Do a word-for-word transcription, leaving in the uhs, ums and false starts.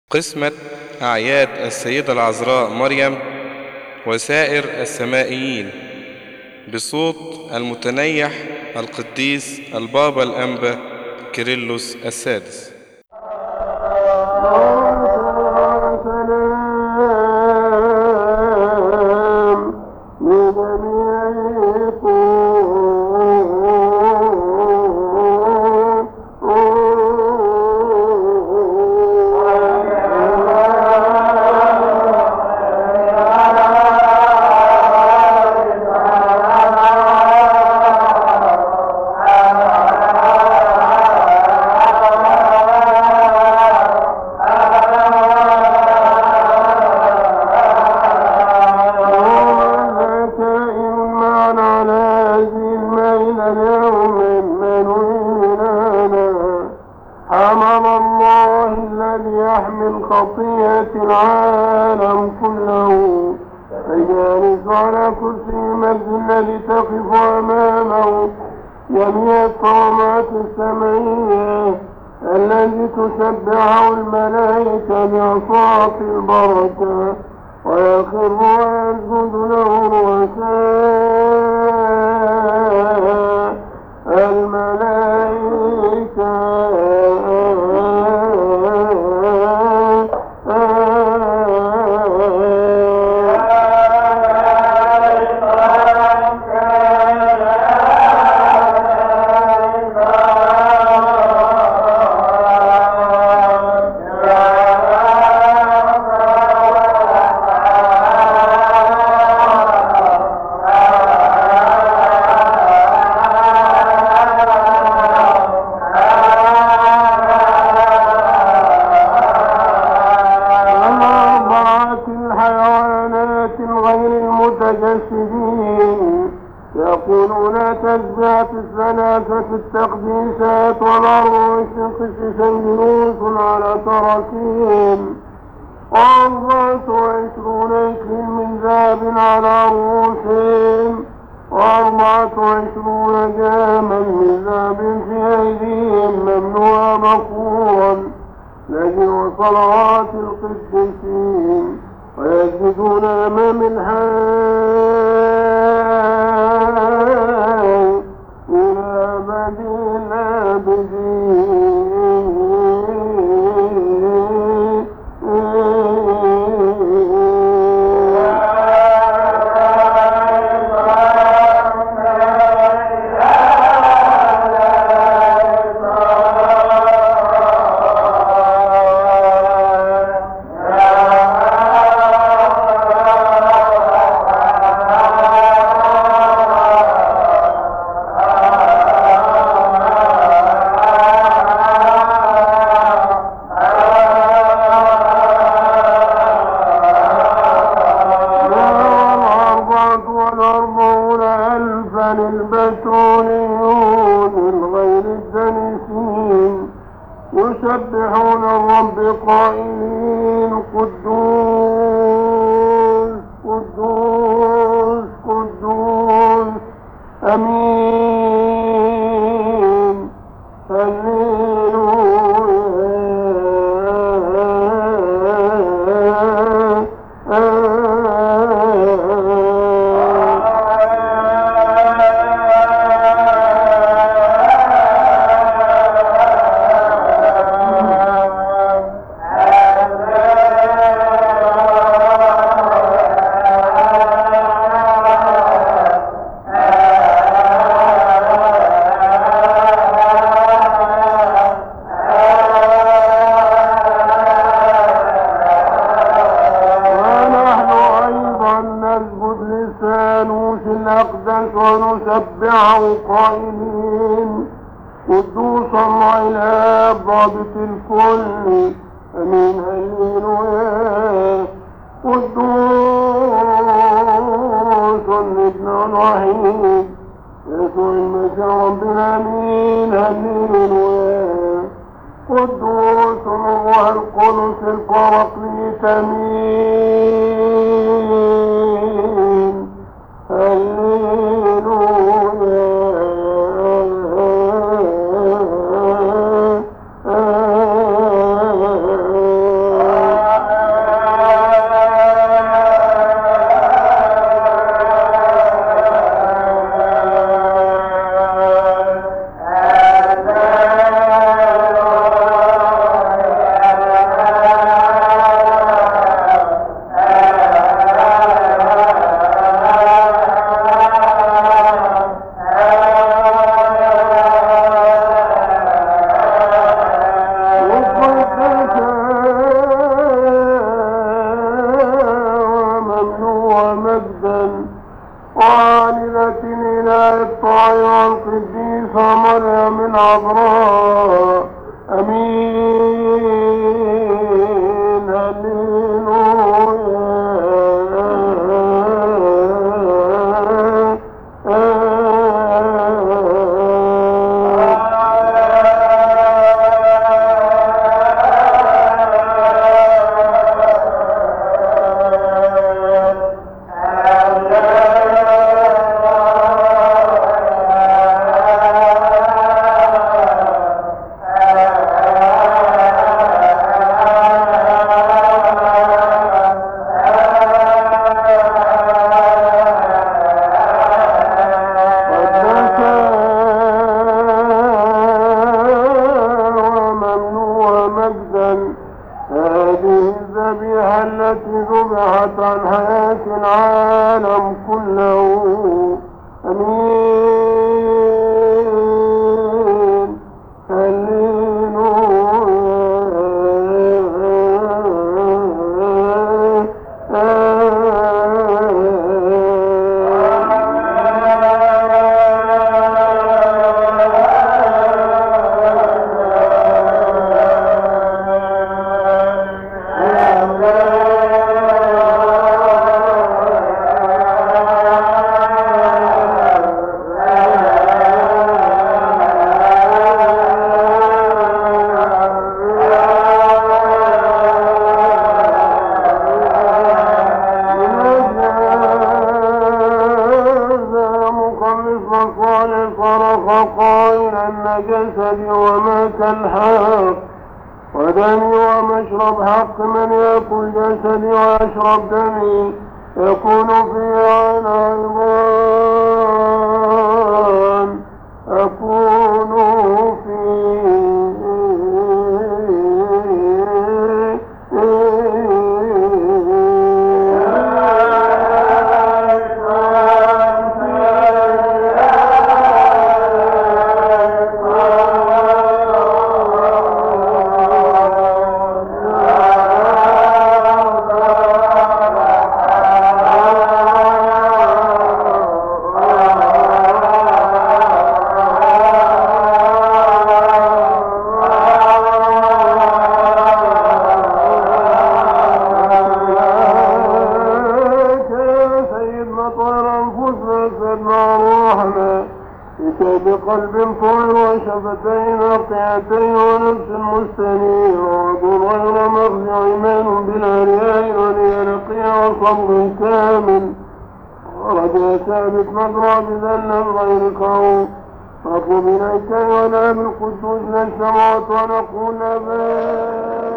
قسمة أعياد السيدة العذراء مريم وسائر السمائيين بصوت المتنيح القديس البابا الأنبا كيرلس السادس. من خطيئة العالم كله فجالس على كرسي المجد الذي تقف أمامه جميع الطامات السمعية التي تسبحه الملائكة بأصوات البركة ويخر ويسجد له رؤساء الملائكة يقولون تسبيحة الثلاثة التقديسات والأربع القسيس جلوس على تراكين وأربعة وعشرون إكل من ذهب على رؤوسهم وأربعة وعشرون جاما من ذهب في أيديهم ممنوعا مقورا لجوا صلوات القديسين ويسجدون أمام الحي إلى أبد الآبدين. يسبحون الرب قائلين قدوس قدوس قدوس أمين هللويا. ونسبحه قائلين قدوس الله الآب ضابط الكل أمين هللويا. قدوس الابن الوحيد يسوع المسيح ربنا أمين هللويا. قدوس الروح القدس البراكليت أمين هللويا. هذه الذبيحة التي ذبحت عن حياة العالم كله. أمين. جسدي ومات الحق ودمي ومشرب حق. من يأكل جسدي ويشرب دمي يكون في أنا أيضا أكون فيه. بقلب طاهر وشفتين نقيتين ونفس مستنيرة وقل غير مخزع إيمان بلا رياء ولي نقي وصبر كامل ورجاء ثابت مدرى بذل غير قوم فاطلب إليك ولا بالقدوس للسماوات ونقول أبدا.